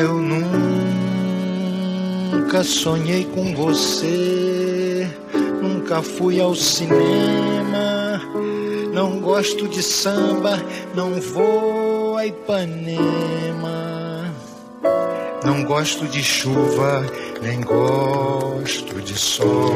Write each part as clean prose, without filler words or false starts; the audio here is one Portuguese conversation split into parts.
Eu nunca sonhei com você, nunca fui ao cinema, não gosto de samba, não vou a Ipanema, não gosto de chuva, nem gosto de sol.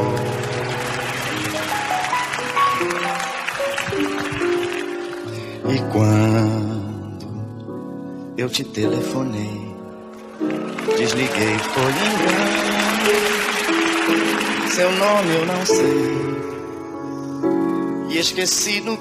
E quando eu te telefonei, desliguei, foi engano. Seu nome eu não sei e esqueci no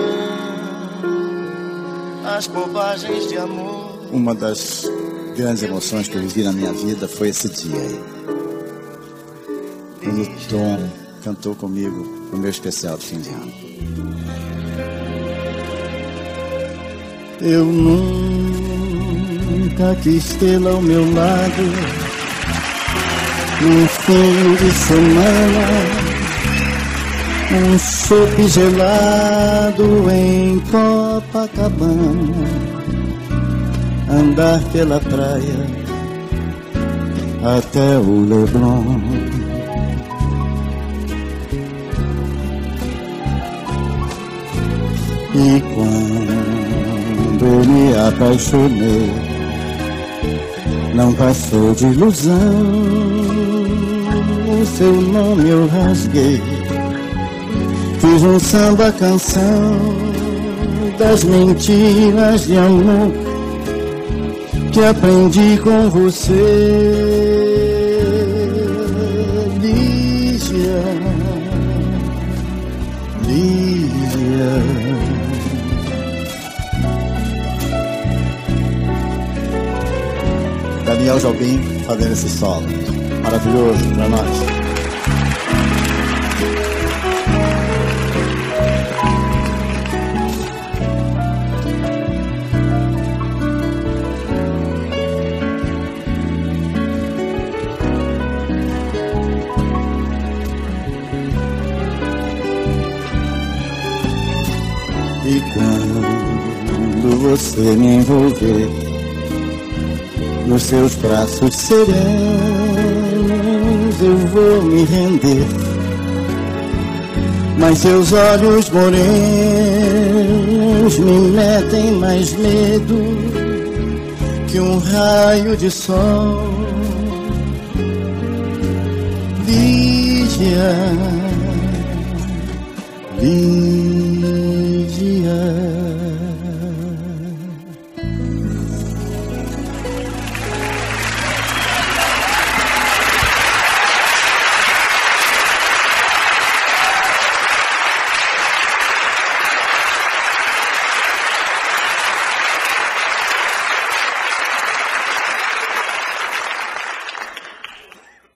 piano as bobagens de amor. Uma das grandes emoções que eu vivi na minha vida foi esse dia aí, quando o Tom cantou comigo no meu especial de fim de ano. Eu nunca quis tê-la ao meu lado num fim de semana, um chope gelado em Copacabana, andar pela praia até o Leblon. E quando eu me apaixonei, não passou de ilusão. O seu nome eu rasguei, fiz um samba canção das mentiras de amor que aprendi com você. Lígia, Lígia. Daniel Jobim fazendo esse solo maravilhoso pra nós. E quando você me envolver nos seus braços serenos, eu vou me render. Mas seus olhos morenos me metem mais medo que um raio de sol. Lígia, Lígia.